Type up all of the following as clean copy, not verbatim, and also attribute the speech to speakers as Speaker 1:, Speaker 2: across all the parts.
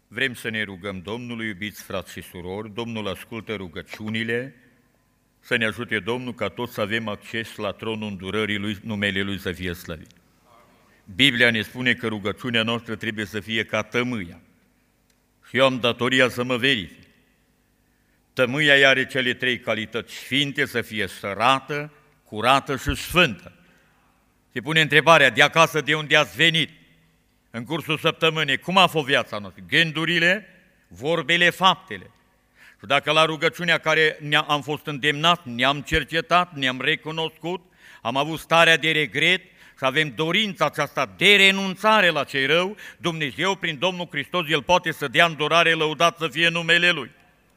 Speaker 1: Vrem să ne rugăm Domnului, iubiți frați și surori, Domnul ascultă rugăciunile, să ne ajute Domnul ca toți să avem acces la tronul îndurării Lui, numele Lui să fie slăvit. Biblia ne spune că rugăciunea noastră trebuie să fie ca tămâia. Și eu am datoria să mă verific. Tămâia ea are cele trei calități sfinte, să fie sărată, curată și sfântă. Se pune întrebarea, de acasă de unde ați venit? În cursul săptămânii, cum a fost viața noastră? Gândurile, vorbele, faptele. Și dacă la rugăciunea care am fost îndemnat, ne-am cercetat, ne-am recunoscut, am avut starea de regret și avem dorința aceasta de renunțare la cei rău, Dumnezeu, prin Domnul Hristos, El poate să dea îndurare, lăudat să fie numele Lui.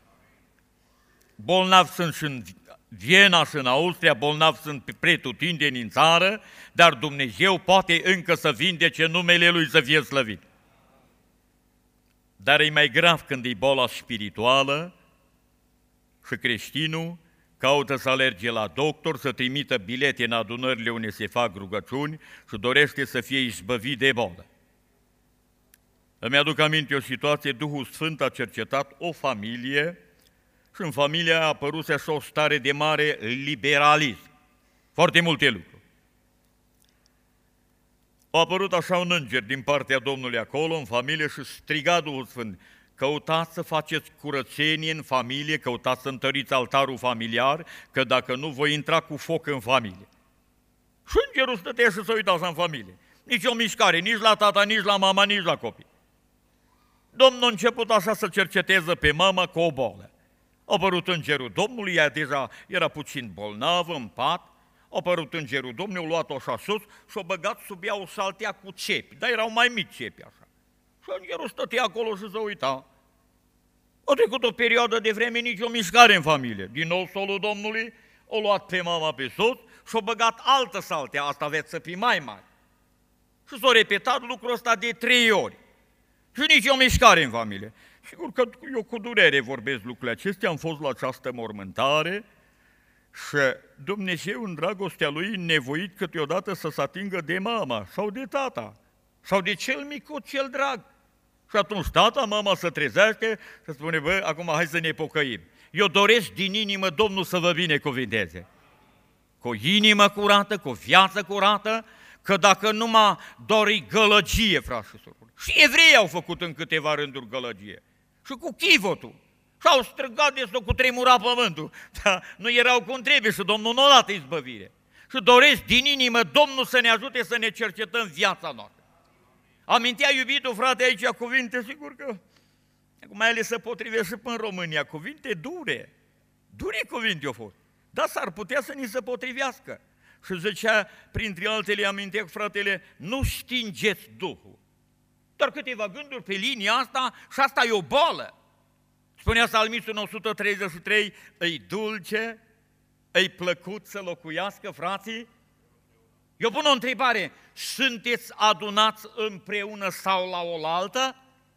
Speaker 1: Bolnavi sunt și în Viena și în Austria, bolnavi sunt pretutindeni în țară, dar Dumnezeu poate încă să vindece, numele Lui să fie slăvit. Dar e mai grav când e boala spirituală și creștinul caută să alerge la doctor, să trimită bilete în adunările unde se fac rugăciuni și dorește să fie izbăvit de bolă. Îmi aduc aminte o situație, Duhul Sfânt a cercetat o familie și în familia a apărut așa o stare de mare liberalism. Foarte multe lucruri. A apărut așa un înger din partea Domnului acolo, în familie, și striga Duhul Sfânt: căutați să faceți curățenie în familie, căutați să întăriți altarul familiar, că dacă nu voi intra cu foc în familie. Și îngerul stătea și se uita așa în familie. Nici o mișcare, nici la tata, nici la mama, nici la copii. Domnul a început așa să cerceteze pe mama cu o boală. A apărut îngerul Domnului, ea deja era puțin bolnavă în pat, a apărut îngerul Domnului, a luat-o așa sus și a băgat sub ea o saltea cu cepi, dar erau mai mici cepi așa. Și îngerul stătea acolo și se uita. A trecut o perioadă de vreme, nici o mișcare în familie. Din nou solul Domnului a luat pe mama pe sus și a băgat altă saltea, asta aveți să fii mai mare. Și s-a repetat lucrul ăsta de 3 ori. Și nici o mișcare în familie. Sigur că eu cu durere vorbesc lucrurile acestea, am fost la această mormântare și Dumnezeu în dragostea Lui nevoit câteodată să se atingă de mama sau de tata sau de cel micuț, cel drag. Și atunci tata, mama se trezește și spune: bă, acum hai să ne pocăim. Eu doresc din inimă Domnul să vă binecuvinteze. Cu o inimă curată, cu o viață curată, că dacă numai dori gălăgie, frați și surori. Și evreii au făcut în câteva rânduri gălăgie. Și cu chivotul. Și-au strigat de s-o cutremura pământul. Dar nu erau cum trebuie și Domnul nu a dat izbăvire. Și doresc din inimă Domnul să ne ajute să ne cercetăm viața noastră. Amintea iubitul frate aici cuvinte, sigur că mai ales se potrivește și până în România, cuvinte dure. Dure cuvinte au fost. Dar s-ar putea să ni se potrivească. Și zicea, printre altele, amintea cu fratele: nu stingeți Duhul. Doar câteva gânduri pe linia asta și asta e o boală. Spunea Psalmistul în 133, îi dulce, îi plăcut să locuiască, frații? Eu pun o întrebare: sunteți adunați împreună sau la oaltă?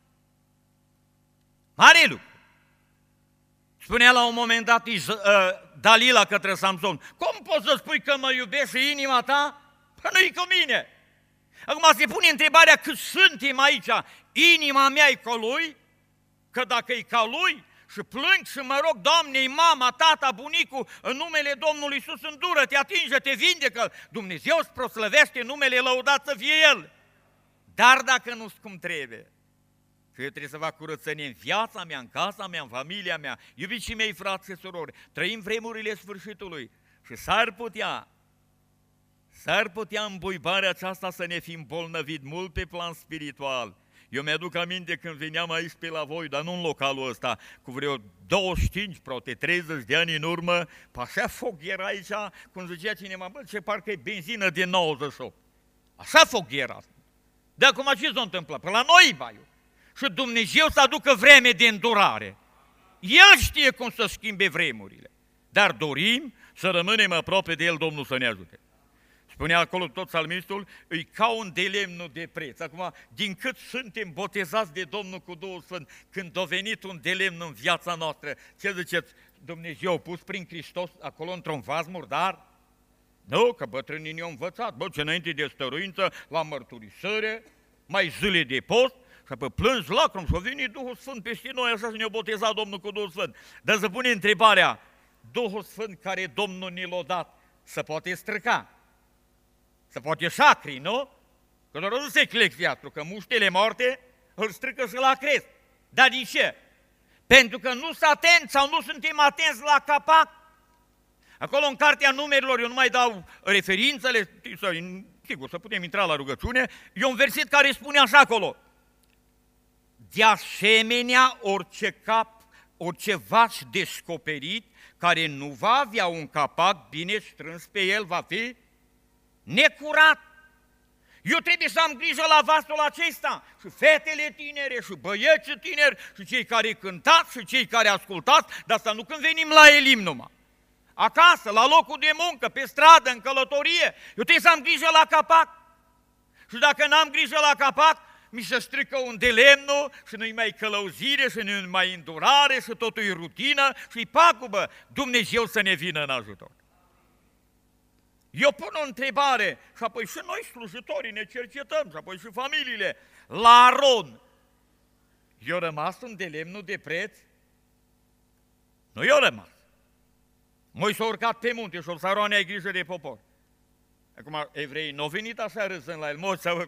Speaker 1: Mare lucru. Spunea la un moment dat Dalila către Samson: cum poți să spui că mă iubești și inima ta? Păi nu-i cu mine. Acum se pune întrebarea: cât suntem aici, inima mea e ca lui? Că dacă e ca lui și plâng și mă rog, Doamne, mama, tata, bunicul, în numele Domnului Iisus, îndură-te, atinge-te, vindecă-l. Dumnezeu îți proslăvește numele, lăudat să fie El. Dar dacă nu-s cum trebuie, și eu trebuie să fac curățenie în viața mea, în casa mea, în familia mea, iubiții mei, frați și surori, trăim vremurile sfârșitului și s-ar putea îmbuibarea aceasta să ne fi îmbolnăvit mult pe plan spiritual. Eu mi-aduc aminte când veneam aici pe la voi, dar nu în localul ăsta, cu vreo 25, poate 30 de ani în urmă, pe așa foc era aici, cum zicea cineva: bă, ce parcă e benzină de 98. Așa foc era. De acum ce s-a întâmplat? Pe la noi, baiu. Și Dumnezeu să aducă vreme de îndurare. El știe cum să schimbe vremurile. Dar dorim să rămânem aproape de El, Domnul să ne ajute. Spunea acolo tot psalmistul: îi ca un de lemnul de preț. Acum, din cât suntem botezați de Domnul cu Duhul Sfânt, când a venit un de lemn în viața noastră, ce ziceți? Dumnezeu a pus prin Hristos acolo într-un vas murdar? Nu, că bătrânii ne-au învățat. Bă, ce înainte de stăruință, la mărturisire, mai zile de post, Și apoi plângi lacrimi și a venit Duhul Sfânt peste noi, așa și ne-a botezat Domnul cu Duhul Sfânt. Dar se pune întrebarea, Duhul Sfânt care Domnul ne l-a dat, se poate străca, se poate șacri, nu? Că doar nu se Eclesiastru, că muștele moarte îl strică și la crest. Dar de ce? Pentru că nu sunt atenți sau nu suntem atenți la capac. Acolo în Cartea Numerilor, eu nu mai dau referințele, sigur, să putem intra la rugăciune, e un verset care spune așa acolo. De asemenea, orice vaș descoperit, care nu va avea un capac bine strâns pe el, va fi necurat. Eu trebuie să am grijă la vasul acesta, și fetele tinere, și băieții tineri, și cei care cântați, și cei care ascultați, dar să nu când venim la elim numai. Acasă, la locul de muncă, pe stradă, în călătorie, eu trebuie să am grijă la capac. Și dacă n-am grijă la capac, mi se strică un de lemnul și nu-i mai călăuzire și nu-i mai îndurare și totul e rutină și-i pagubă. Dumnezeu să ne vină în ajutor. Eu pun o întrebare și apoi și noi slujitorii ne cercetăm și apoi și familiile. La Aron, i-a rămas un de lemnul de preț? Nu i-a rămas. Moi s-a urcat pe munte și o să Aron ai grijă de popor. Acum, evreii n-au venit așa râzând la el,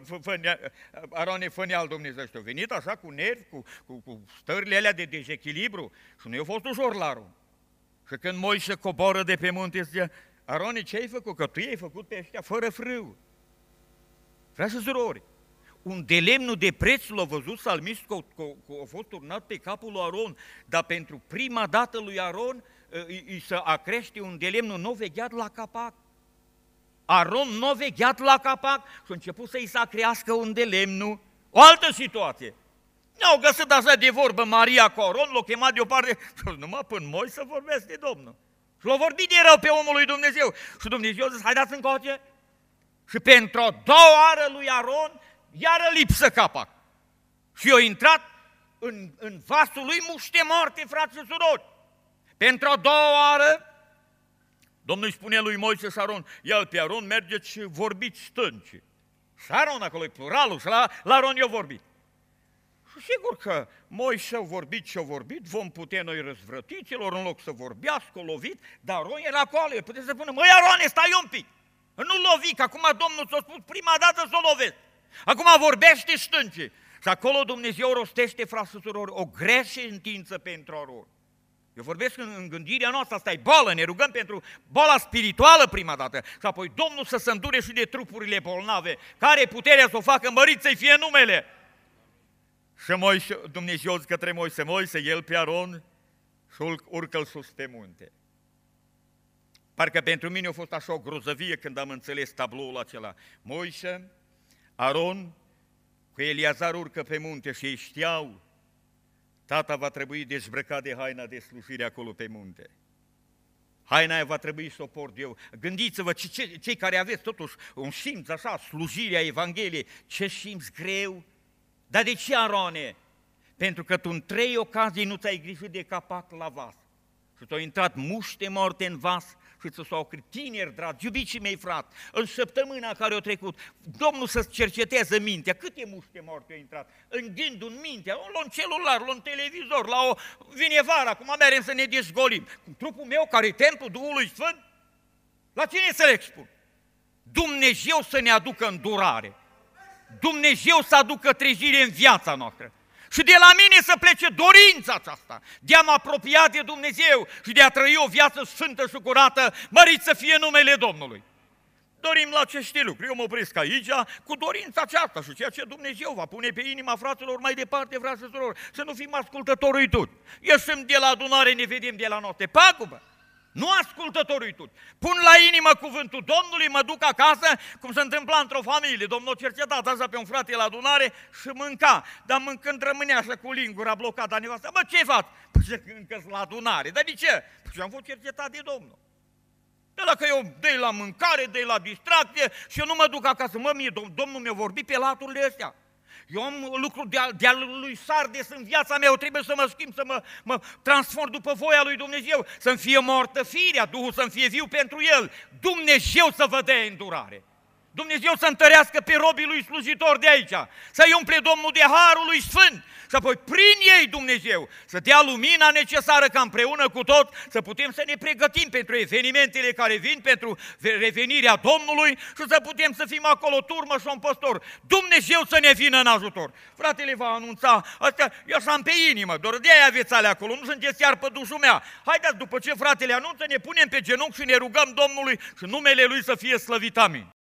Speaker 1: Arone fănea al Dumnezeu, și au venit așa cu nervi, cu stările alea de dezechilibru și nu i-a fost ușor la Aron. Și când Moise coboră de pe munte, zice, Arone, ce ai făcut? Că tu i-ai făcut pe ăștia fără frâu. Frați și surori, un de lemnul de preț l-a văzut salmistul că a fost turnat pe capul lui Aron, dar pentru prima dată lui Aron îi se acrește un de lemnul nou vegheat la capac. Aron nu a vegheat la capac și a început să-i se crească un de lemnul. O altă situație. Ne-au găsit așa de vorbă Maria cu Aron, l-a chemat deoparte și numai până moi să vorbesc de Domnul. Și l-a vorbit de rău pe omul lui Dumnezeu. Și Dumnezeu zice, haideți încoace. Și pentru a doua oară lui Aron, iară lipsă capac. Și a intrat în vasul lui muște moarte, frați și surori. Pentru a doua oară, Domnul îi spune lui Moise și Aron, ia-l pe Aron, mergeți și vorbiți stânci. Și Aron acolo e pluralul și la Aron i-a vorbit. Și sigur că Moise a vorbit și a vorbit, vom putea noi răzvrătiților în loc să vorbească, o lovit, dar Aron era acolo, el putea să spună, măi Arone, stai un pic, nu lovi, că acum Domnul ți-a spus prima dată să o lovesc. Acum vorbește stânci. Și acolo Dumnezeu rostește, frați și surori, o grea sentință pentru Aron. Eu vorbesc în gândirea noastră, asta e boală, ne rugăm pentru boala spirituală prima dată și apoi Domnul să se îndure și de trupurile bolnave, care puterea să o facă, mărit să-i fie numele. Și Dumnezeu zice către Moise, el pe Aron și urcă-l sus pe munte. Parcă pentru mine a fost așa o grozăvie când am înțeles tabloul acela. Moise, Aron, cu Eliazar urcă pe munte și ei știau, tata va trebui dezbrăcat de haina de slujire acolo pe munte. Haina aia va trebui să o port eu. Gândiți-vă, cei care aveți totuși un simț așa, slujirea Evangheliei, ce simț greu. Dar de ce, Arone? Pentru că tu în 3 ocazii nu ți-ai grijă de capac la vas. Și ți-au intrat muște morte în vas și ți s-au ocrit tineri, dragi, iubiții mei, frate, în săptămâna care a trecut, Domnul să-ți cerceteze mintea, câte muște morte au intrat, în gândul, în mintea, la un celular, la un televizor, vine vara, acum mergem să ne dezgolim. Trupul meu, care e templul Duhului Sfânt, la cine să le expun? Dumnezeu să ne aducă îndurare, Dumnezeu să aducă trezire în viața noastră. Și de la mine să plece dorința aceasta de a mă apropia de Dumnezeu și de a trăi o viață sfântă și curată, mărit să fie numele Domnului. Dorim la aceste lucruri. Eu mă opresc aici cu dorința aceasta și ceea ce Dumnezeu va pune pe inima fraților mai departe, frați și surori, să nu fim ascultători uituți. Ieșim de la adunare, ne vedem de la noapte. Pagubă! Nu ascultători uituți. Pun la inimă cuvântul Domnului, mă duc acasă, cum se întâmpla într-o familie. Domnul cercetat așa pe un frate la adunare și mânca, dar mâncând rămânea așa cu lingura blocată. Nevastă, bă, ce faci? Păi încă la adunare. Dar de ce? Păi am fost cercetat de Domnul. Dar dacă eu dă la mâncare, dă la distracție și eu nu mă duc acasă, mie, Domnul mi-a vorbit pe laturile astea. Eu am lucru de-al lui Sardes în viața mea, eu trebuie să mă schimb, să mă transform după voia lui Dumnezeu, să-mi fie mortă firea, Duhul să-mi fie viu pentru El, Dumnezeu să vă dea îndurare. Dumnezeu să întărească pe robii lui slujitori de aici, să-i umple Domnul de harul lui Sfânt și apoi prin ei Dumnezeu să dea lumina necesară ca împreună cu tot să putem să ne pregătim pentru evenimentele care vin, pentru revenirea Domnului și să putem să fim acolo turmă și un păstor. Dumnezeu să ne vină în ajutor. Fratele va anunța, astea, eu așa am pe inimă, doar de-aia aveți alea acolo, nu sunteți iar pe dușul mea. Haideți, după ce fratele anunță, ne punem pe genunchi și ne rugăm Domnului și numele Lui să fie slăvit. Amin.